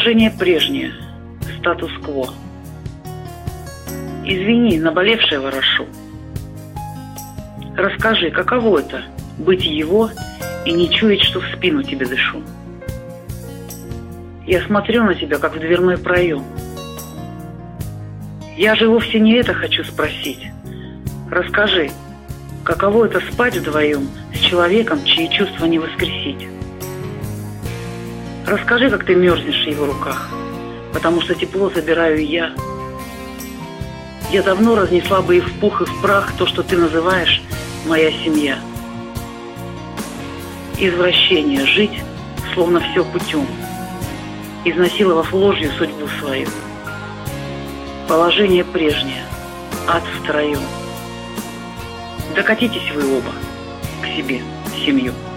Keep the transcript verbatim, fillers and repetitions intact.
Положение прежнее, статус-кво. Извини, наболевшее ворошу. Расскажи, каково это — быть его и не чуять, что в спину тебе дышу. Я смотрю на тебя, как в дверной проем. Я же вовсе не это хочу спросить. Расскажи, каково это спать вдвоем с человеком, чьи чувства не воскресить. Расскажи, как ты мерзнешь в его руках, потому что тепло забираю я. Я давно разнесла бы и в пух, и в прах то, что ты называешь моя семья. Извращение — жить, словно все путем, изнасиловав ложью судьбу свою. Положение прежнее, ад втроем. Докатитесь вы оба к себе, в семью.